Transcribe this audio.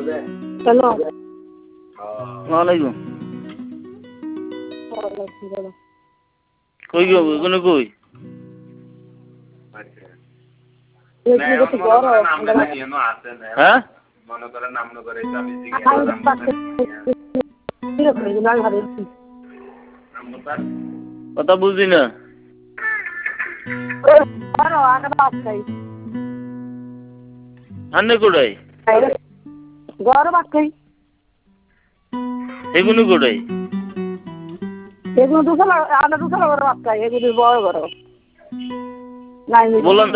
hello ওয়ালাইকুম কই গো কোন কই হ্যাঁ কথা বুঝি না আন্নে কোড়াই গরম বাক্কাই এগুলো কোড়াই এগুলো দুশো আনা দুশো বাক্কাই এগুলো বড় বড় নাই বললাম